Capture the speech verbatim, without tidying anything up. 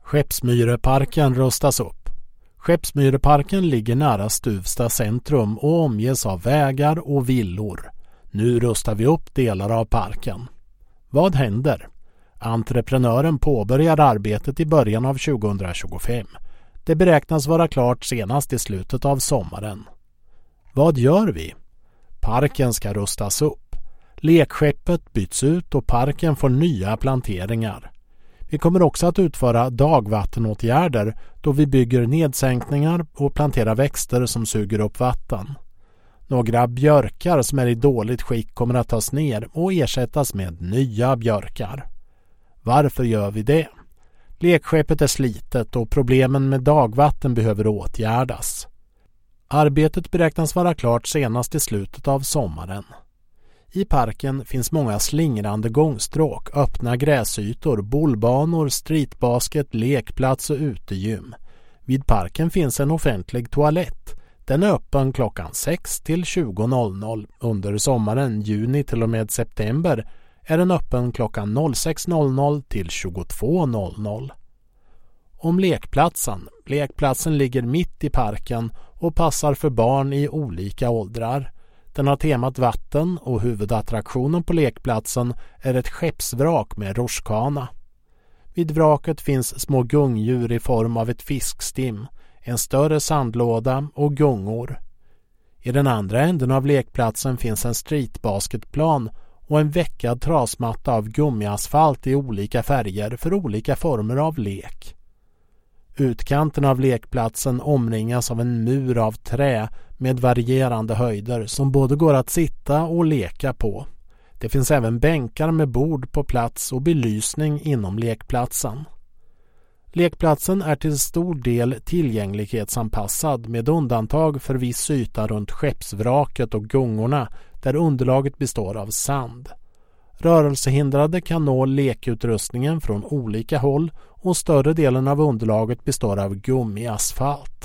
Skeppsmyreparken rustas upp. Skeppsmyreparken ligger nära Stuvsta centrum och omges av vägar och villor. Nu rustar vi upp delar av parken. Vad händer? Entreprenören påbörjar arbetet i början av tjugohundratjugofem. Det beräknas vara klart senast i slutet av sommaren. Vad gör vi? Parken ska rustas upp. Lekskeppet byts ut och parken får nya planteringar. Vi kommer också att utföra dagvattenåtgärder då vi bygger nedsänkningar och planterar växter som suger upp vatten. Några björkar som är i dåligt skick kommer att tas ner och ersättas med nya björkar. Varför gör vi det? Lekskeppet är slitet och problemen med dagvatten behöver åtgärdas. Arbetet beräknas vara klart senast i slutet av sommaren. I parken finns många slingrande gångstråk, öppna gräsytor, bollbanor, streetbasket, lekplats och utegym. Vid parken finns en offentlig toalett. Den är öppen klockan sex till tjugo. Under sommaren, juni till och med september, är den öppen klockan sex till tjugotvå. Om lekplatsen. Lekplatsen ligger mitt i parken och passar för barn i olika åldrar. Den har temat vatten och huvudattraktionen på lekplatsen är ett skeppsvrak med rutschkana. Vid vraket finns små gungdjur i form av ett fiskstim, en större sandlåda och gungor. I den andra änden av lekplatsen finns en streetbasketplan och en veckad trasmatta av gummiasfalt i olika färger för olika former av lek. Utkanten av lekplatsen omringas av en mur av trä med varierande höjder som både går att sitta och leka på. Det finns även bänkar med bord på plats och belysning inom lekplatsen. Lekplatsen är till stor del tillgänglighetsanpassad med undantag för viss yta runt skeppsvraket och gungorna där underlaget består av sand. Rörelsehindrade kan nå lekutrustningen från olika håll och större delen av underlaget består av gummiasfalt.